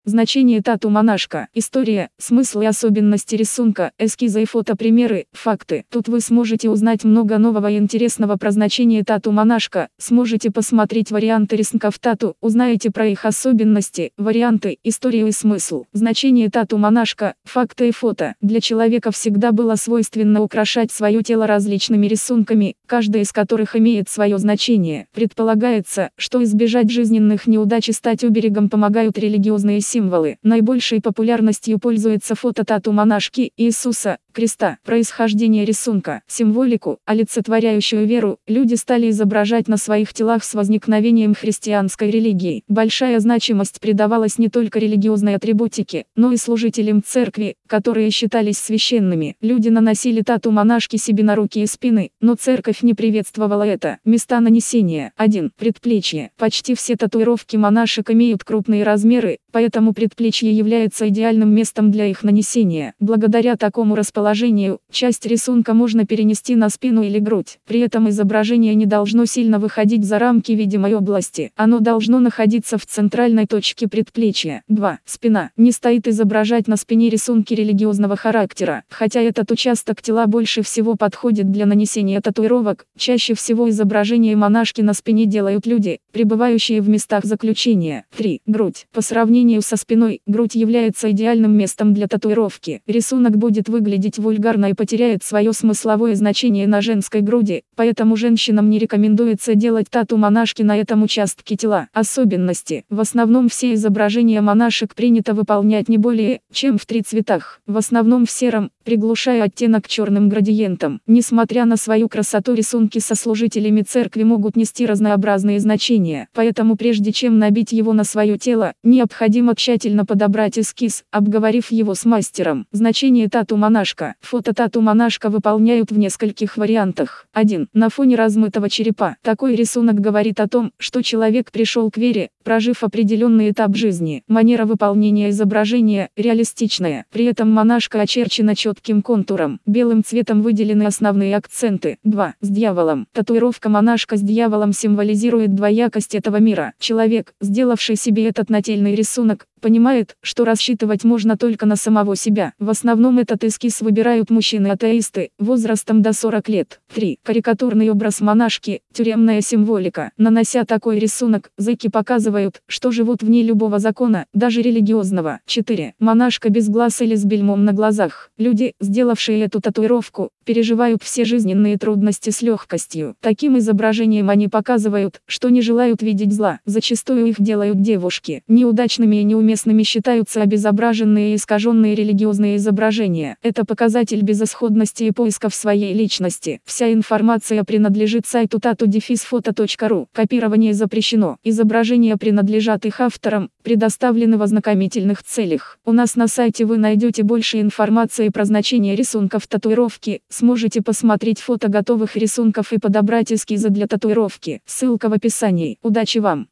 Значение тату-монашка. История, смысл и особенности рисунка, эскизы и фотопримеры, факты. Тут вы сможете узнать много нового и интересного про значение тату-монашка, сможете посмотреть варианты рисунков тату, узнаете про их особенности, варианты, историю и смысл. Значение тату-монашка, факты и фото. Для человека всегда было свойственно украшать свое тело различными рисунками, каждый из которых имеет свое значение. Предполагается, что избежать жизненных неудач и стать оберегом помогают религиозные символы. Наибольшей популярностью пользуется фото тату-монашки Иисуса, креста. Происхождение рисунка. Символику, олицетворяющую веру, люди стали изображать на своих телах с возникновением христианской религии. Большая значимость придавалась не только религиозной атрибутике, но и служителям церкви, которые считались священными. Люди наносили тату-монашки себе на руки и спины, но церковь не приветствовала это. Места нанесения. 1. Предплечье. Почти все татуировки монашек имеют крупные размеры, поэтому предплечье является идеальным местом для их нанесения. Благодаря такому расположению, часть рисунка можно перенести на спину или грудь. При этом изображение не должно сильно выходить за рамки видимой области. Оно должно находиться в центральной точке предплечья. 2. Спина. Не стоит изображать на спине рисунки религиозного характера. Хотя этот участок тела больше всего подходит для нанесения татуировок, чаще всего изображение монашки на спине делают люди, пребывающие в местах заключения. 3. Грудь. По сравнению со спиной, грудь является идеальным местом для татуировки. Рисунок будет выглядеть вульгарно и потеряет свое смысловое значение на женской груди, поэтому женщинам не рекомендуется делать тату-монашки на этом участке тела. Особенности. В основном все изображения монашек принято выполнять не более, чем в 3 цветах. В основном в сером, приглушая оттенок черным градиентом. Несмотря на свою красоту, рисунки со служителями церкви могут нести разнообразные значения. Поэтому прежде чем набить его на свое тело, необходимо тщательно подобрать эскиз, обговорив его с мастером. Значение тату-монашка. Фото тату-монашка выполняют в нескольких вариантах. 1. На фоне размытого черепа. Такой рисунок говорит о том, что человек пришел к вере, прожив определенный этап жизни. Манера выполнения изображения реалистичная. При этом монашка очерчена четким контуром. Белым цветом выделены основные акценты. 2. С дьяволом. Татуировка монашка с дьяволом символизирует двоякость этого мира. Человек, сделавший себе этот нательный рисунок, понимает, что рассчитывать можно только на самого себя. В основном этот эскиз выбирают мужчины-атеисты, возрастом до 40 лет. 3. Карикатурный образ монашки, тюремная символика. Нанося такой рисунок, зэки показывают, что живут вне любого закона, даже религиозного. 4. Монашка без глаз или с бельмом на глазах. Люди, сделавшие эту татуировку, переживают все жизненные трудности с легкостью. Таким изображением они показывают, что не желают видеть зла. Зачастую их делают девушки. Неудачными и неуместными считаются обезображенные и искаженные религиозные изображения. Это показатель безысходности и поисков своей личности. Вся информация принадлежит сайту tatu-foto.ru. Копирование запрещено. Изображения принадлежат их авторам, предоставлены в ознакомительных целях. У нас на сайте вы найдете больше информации про значение рисунков татуировки, сможете посмотреть фото готовых рисунков и подобрать эскизы для татуировки. Ссылка в описании. Удачи вам!